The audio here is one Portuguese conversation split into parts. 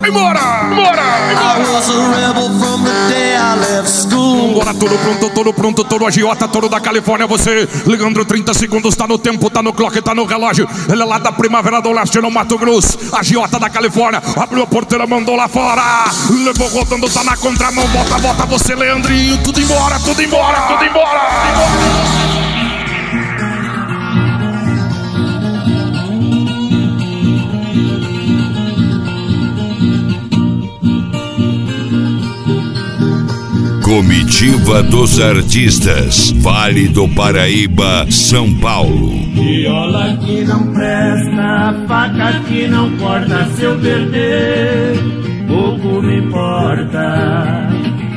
Embora! Bora, tudo pronto, todo agiota, todo da Califórnia. Você, Leandro, 30 segundos, tá no tempo, tá no clock, tá no relógio. Ele é lá da Primavera do Leste, no Mato Grosso. Agiota da Califórnia, abriu a porteira, mandou lá fora. Levou rodando, tá na contramão. Bota você, Leandrinho. Tudo embora. Comitiva dos Artistas, Vale do Paraíba, São Paulo. Viola que não presta, faca que não corta, se eu perder, pouco me importa.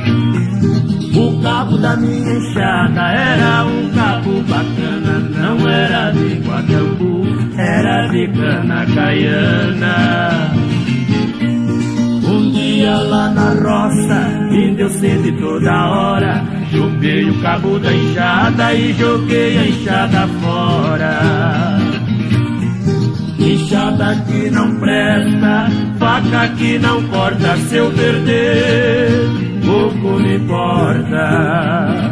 O cabo da minha enxada era um cabo bacana, não era de guadambu, era de cana caiana. Um dia lá na roça, me deu sede toda hora. Chupei o cabo da enxada e joguei a enxada fora. Enxada que não presta, faca que não corta, se eu perder, pouco me importa.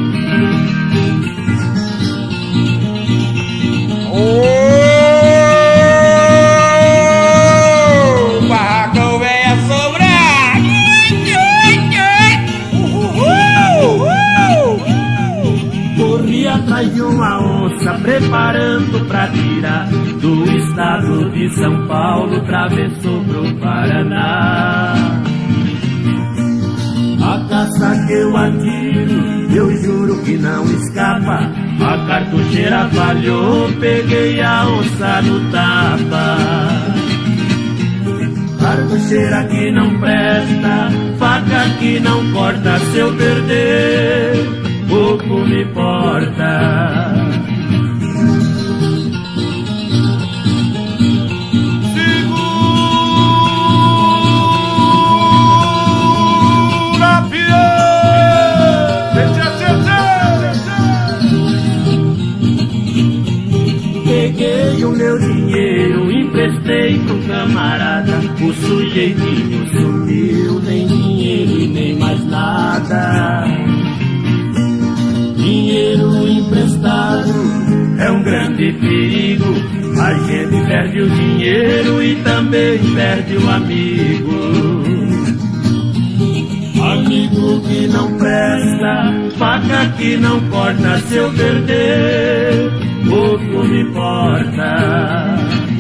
Barracão venha sobrar. Corri atrás de uma onça, preparando pra tirar do estado de São Paulo, atravessou pro Paraná. A caça que eu atiro, eu juro que não escapa. A cartucheira falhou, peguei a onça no tapa. Cartucheira que não presta, faca que não corta, se eu perder, pouco me importa. Peguei o meu dinheiro, emprestei pro camarada. O sujeitinho sumiu, nem dinheiro e nem mais nada. Dinheiro emprestado é um grande perigo. A gente perde o dinheiro e também perde o amigo. Amigo que não presta, faca que não corta, se eu perder, pouco me importa.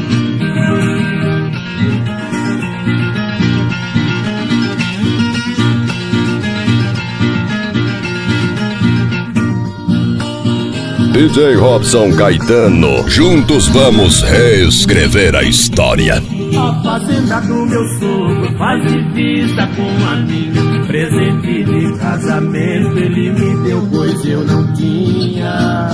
DJ Robson Caetano, juntos vamos reescrever a história. A fazenda do meu sogro faz divisa com a minha. Presente de casamento ele me deu, pois eu não tinha.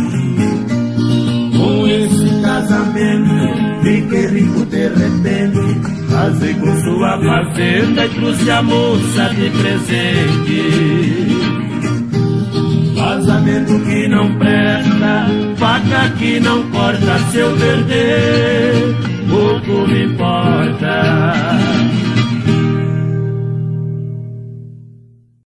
Com esse casamento fiquei rico de repente. Casei com sua fazenda e trouxe a moça de presente. Casamento que não presta, faca que não corta, se eu perder, pouco me importa.